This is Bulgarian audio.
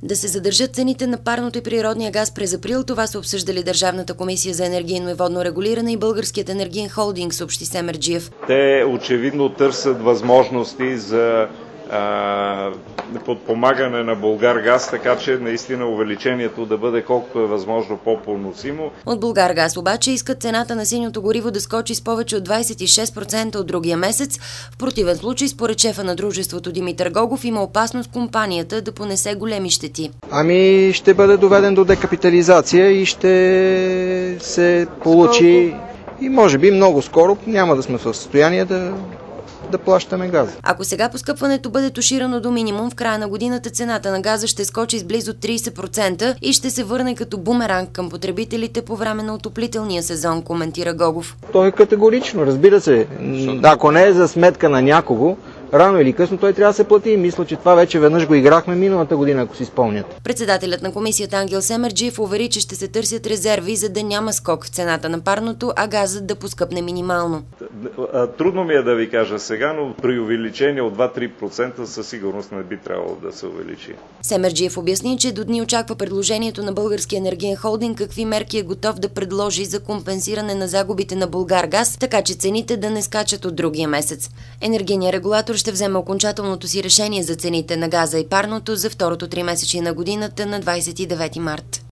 Да се задържат цените на парното и природния газ през април, това са обсъждали Държавната комисия за енергийно и водно регулиране и Българският енергиен холдинг, съобщи Семерджиев. Те очевидно търсят възможности за подпомагане на Булгаргаз, така че наистина увеличението да бъде колкото е възможно по-поносимо. От Булгаргаз обаче искат цената на синьото гориво да скочи с повече от 26% от другия месец. В противен случай, според шефа на дружеството Димитър Гогов, има опасност компанията да понесе големи щети. Ще бъде доведен до декапитализация и ще се получи и може би много скоро няма да сме в състояние да плащаме газа. Ако сега поскъпването бъде туширано до минимум, в края на годината цената на газа ще скочи с близо 30% и ще се върне като бумеранг към потребителите по време на отоплителния сезон, коментира Гогов. То е категорично, разбира се. Ако не е за сметка на някого, рано или късно той трябва да се плати и мисля, че това вече веднъж го играхме миналата година, ако си спомнят. Председателят на комисията Ангел Семерджиев увери, че ще се търсят резерви, за да няма скок в цената на парното, а газът да поскъпне минимално. Трудно ми е да ви кажа сега, но при увеличение от 2-3% със сигурност не би трябвало да се увеличи. Семерджиев обясни, че до дни очаква предложението на Българския енергиен холдинг какви мерки е готов да предложи за компенсиране на загубите на Булгаргаз, така че цените да не скачат от другия месец. Енергийният регулатор ще вземе окончателното си решение за цените на газа и парното за второто 3 месечие на годината на 29 март.